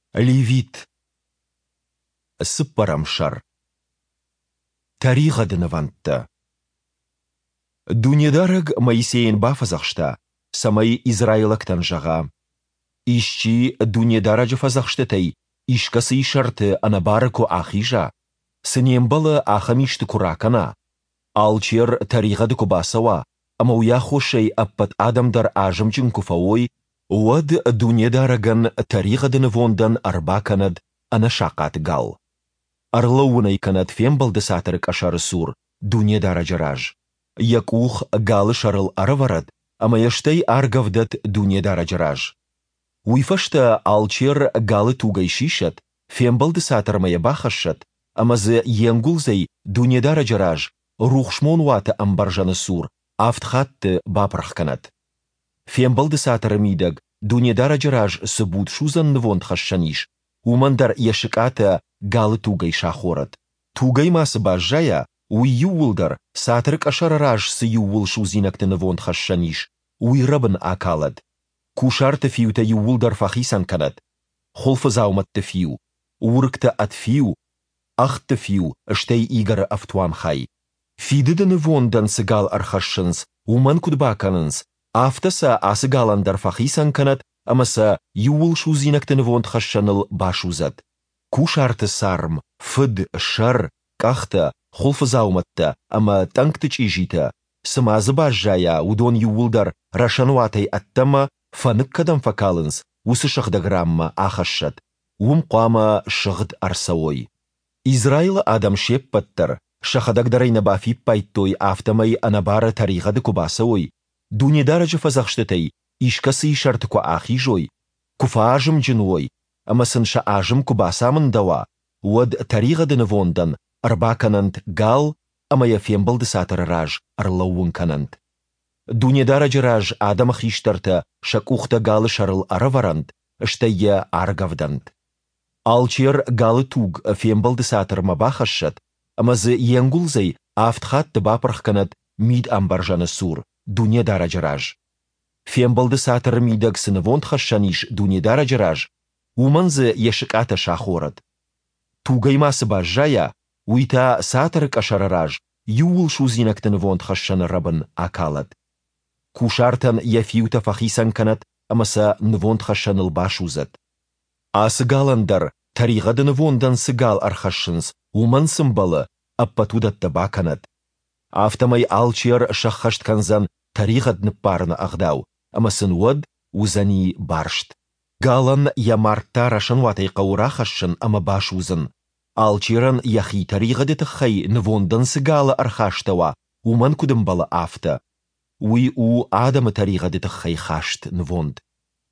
Левит. Сыппарамшар. Тариға дынывантты. Дунедарыг Моисейін бафазақшта, самай Израилактан жаға. Ишчи дунедараджы фазақштытай, ишкасы ишарты анабарыку ахижа. Сынембалы ахамишты куракана. Алчер тариғады кубасава, ама уя хошай аппат адамдар ажымчын куфауой, уад дунедараган тариғадыны вондан арбаканад анашақат гал. Арлауынай канад фембалды сатырык ашары сур, дунедараджараж. Якух галы шарыл араварад, ама яштай аргавдат дунедараджараж. Уйфашта алчер галы тугай шишат, фембалды сатырмая бахашат, амазы енгулзай дунедараджараж, рухшмон ваты амбаржаны сур, автхатты бапрахканат. Фембалды сатырмидаг, дунедараджараж сыбуд шузан нвонд хашшаниш, умандар яшиката галы тугай шахорат. Тугай масы бажжая, уй ювулдар, сатырык ашарараж сы ювул шузинакты нвонд хашшаниш, уй рабын акалад. Кушарты фиута ювулдар фахисан канат. Холфы зауматты фиу, урыкты от фиу, ахты фиу, штей игары автуан хай. Фидыды нвондан сыгал архашшынс, уман кудбаканынс, автаса асыгаландар фахисан канат, амаса ювул шузинакты нвонд хашшаныл башузат. Кушарты сарм, фыд, шар, кахта, холфы зауматты, ама танктыч ижита. Сымазы бажжая, удон ювулдар рашануатай аттама, фанык кадам факалынс, усы шахдаграмма ахашшат. Ум қама шығд арсауой. Израил адам шеппаттар, шахадагдарайна бафип пайтой автомай анабара тариғады кубасауой. Дунедараджы фазақштытай, ишкасы ишартыку ахижой. Куфа ажым джинуой, ама сынша ажым кубасамын дава. Уад тариғадыны вондан, арбаканант гал, ама яфембалды сатырараж, арлауын канант. Дунедараджыраж адам хиштарта, шакухта галы шарыл араварант, штая аргавдант. Алчер галы туг фембалды сатырма бахашшат, амазы енгулзай автхатты бапырхканат мид амбаржаны сур, дунедараджыраж. Фембалды сатыр мидаг сынывонд хашшаниш дунедараджыраж, уманзы ешиката шахорат. Тугаймасы бажжая, уйта сатырык ашарараж, юул шузинактын вонд хашшаны рабын акалат. Кушартан яфиута фахисан канат, амаса нвонд хашшаныл башузат. Асыгаландар тариғады нвондан сыгал архашшынс, уман сымбалы, аппатудатта баканат. Автомай алчер шаххаштканзан тариғадны парны ағдау, амасын уад узани баршт. Галан ямарта рашанватай қаура хашшын ама башузын. Алчеран яхи тариғады тахай нвондан сыгалы архаштава, уман кудымбалы афта. Уи у адамы тариғады тахай хашт нвонд.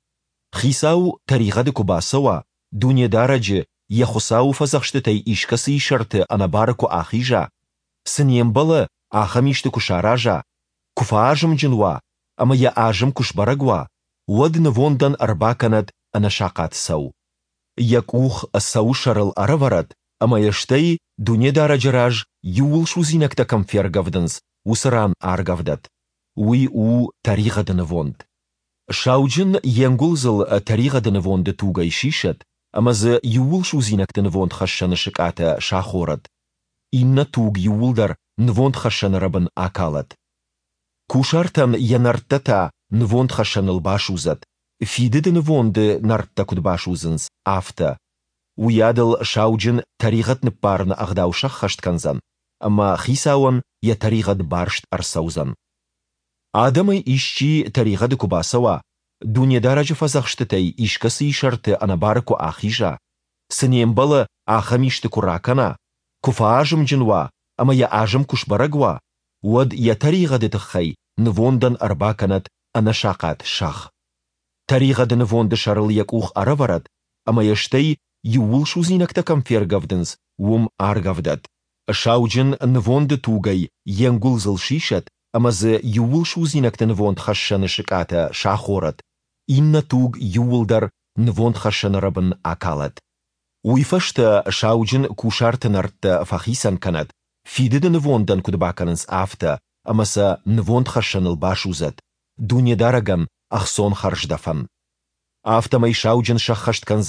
Хисау тариғады кубасава, дунедараджы яхусау фазақштытай ишкасы ишарты анабарыку ахижа. Сынембалы ахамишты кушаража, куфа ажым джинва, ама я ажым кушбарагва, уад нвондан арбаканат анашақат сау. Якух сау шарыл араварат, ама яштай дунедараджыраж юул шузинакта камфергавдынс, усыран аргавдат. Уи у тариғадыны вонд. Шауджын енгулзыл тариғадыны вонды тугай шишат, амазы юул шузинактын вонд хашшаны шиката шахорат. Инна туг юулдар нвонд хашшаны рабын акалат. Кушартан янарттата нвонд хашшаныл башузат. Фидыдыны вонды нартта кудбашузынс афта. Уядыл шауджын тариғатны парны ағдау шаххаштканзан, ама хисауан я тариғад баршт арсаузан. Адамай ишчи тариғады кубасава, дунедараджы фазақштытай ишкасы ишарты анабарыку ахижа. Сынембалы ахамишты куракана, куфа ажым джинва, ама я ажым кушбарагва, уад я тариғады тахай нвондан арбаканат анашақат шах. Тариғады нвонды шарыл якух араварат, ама яштай юул шузинакта камфергавдынс, ум аргавдат. Шауджын нвонды тугай енгулзыл шишат, амазы юул шузинакты нвонд хашшаны шиката шахорат. Инна туг юулдар нвонд хашшаны рабын акалат. Уйфашта шауджын кушарты нартта фахисан канат, фидыды нвондан кудбаканынс афта, амаса нвонд хашшаныл башузат. Дунедараган ахсон харждафан. Автомай шауджын шаххаштканзан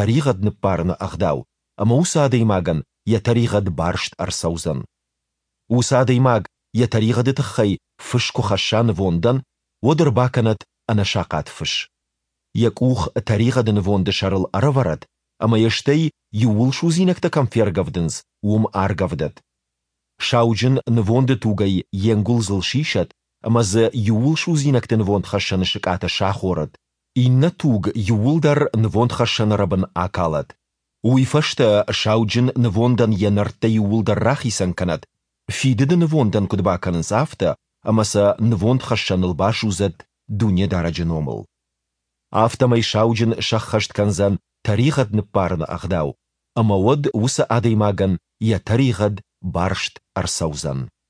таригад нпарны ахдау, ама усадаймаган я таригад баршт арсаузан. Усадаймаг я таригады тахай фышку хашан вондан, одыр баканат анашакат фыш. Як ух таригадын вонды шарыл араварад, ама яштей юул шузинакта камфергавдынз, аргавдат. Шауджын нвонды тугай енгулзыл шишат, ама за юул шузинакта нвонд хашан шиката шахорад. Инна туг юулдар нвонд хашан рабын акалад. Уйфашта шауджын нвондан янарта юулдар рахисан канат, фидыды нвондан кудбаканын зафта, амаса нвонд хашаныл башузат дуне дараджын омыл. Автамай шауджын шаххашт канзан таригад нпарны ахдау, ама од уса адаймаган я таригад баршт арсаузан.